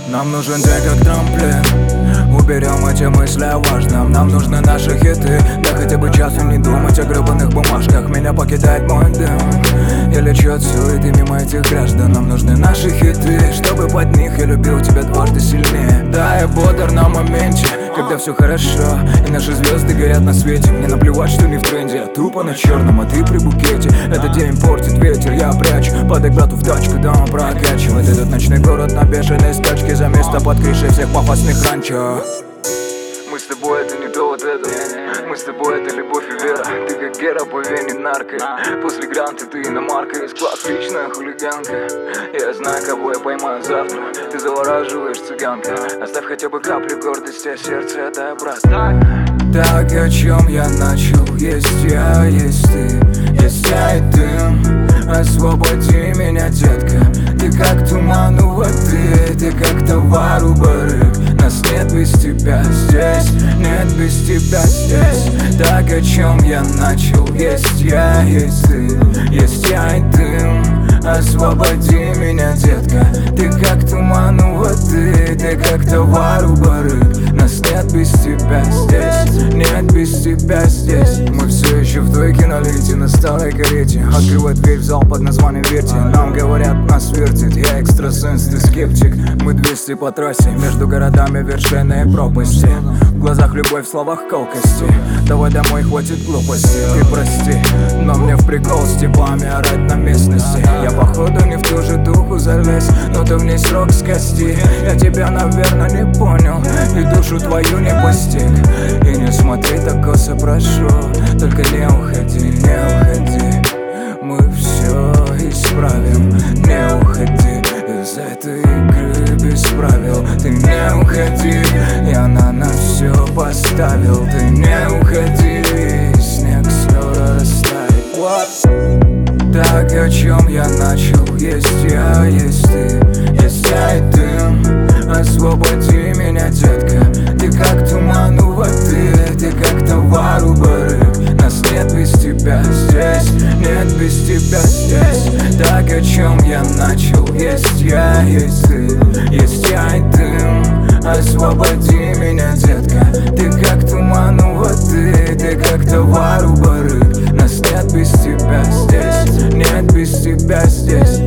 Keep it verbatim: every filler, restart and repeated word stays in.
Нам нужен день как трамплин. Уберем эти мысли о важном. Нам нужны наши хиты. Да хотя бы часу не думать о гребаных бумажках. Меня покидает мой дым. Я лечу от суеты мимо этих граждан. Нам нужны наши хиты, чтобы под них я любил тебя дважды сильнее. Да, я бодр на моменте, когда все хорошо и наши звезды горят на свете. Мне наплевать, что не в тренде. Я тупо на черном, а ты при букете. Этот день портит ветер, я прячу под играту в тачку, да он прокачивает этот ночной город на бешеной скачке. За место под крышей всех пафосных ранчо. Мы с тобой это не то вот это. Мы с тобой это любовь и вера. Ты как Гера по вене нарко. После гранта ты иномарка. Из класс личная хулиганка. Я знаю, кого я поймаю завтра. Ты завораживаешь, цыганка. Оставь хотя бы каплю гордости, а сердце отдай обратно. Так, о чем я начал? Есть я, есть ты, есть я и дым. Освободи меня, детка. Ты как туман у воды, ты как товар у барыг. Нас нет без тебя здесь, нет без тебя здесь. Так, о чем я начал? Есть я, есть ты, есть я и дым. Освободи меня, детка. Ты как туман у воды, ты как товар у барыг. Нас нет без тебя здесь, нет без тебя здесь. Мы все еще в той кинолите на старой карете. Открывай дверь в зал под названием «Верьте». Нам говорят, нас вертит. Я экстрасенс, ты скептик. Мы двести по трассе, между городами вершины и пропасти. В глазах любовь, в словах колкости. Давай домой, хватит глупости. Ты прости, но мне в прикол с типами орать на местности. Я походу не в ту же духу залез, но ты в ней срок скости. Я тебя, наверное, не понял и душу твою не постиг. И не смотри так косо, прошу. Только не уходи, не уходи. Мы все исправим. Не уходи из этой игры без правил. Ты не уходи, я на нас все поставил. Ты не уходи, снег скоро растает. What? Так, о чем я начал? Есть я, есть ты, есть я и дым. Освободи меня, детка. Ты как туман у воды, ты как товар у барыг. Нас нет без тебя здесь, нет без тебя здесь. Так, о чем я начал? Есть я, есть ты, есть я и дым. Освободи меня, детка. Ты как туман у воды, ты как товар у барыг. Нас нет без тебя здесь, нет без тебя здесь.